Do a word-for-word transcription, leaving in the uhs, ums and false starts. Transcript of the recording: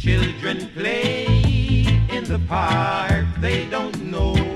Children play in the park, they don't know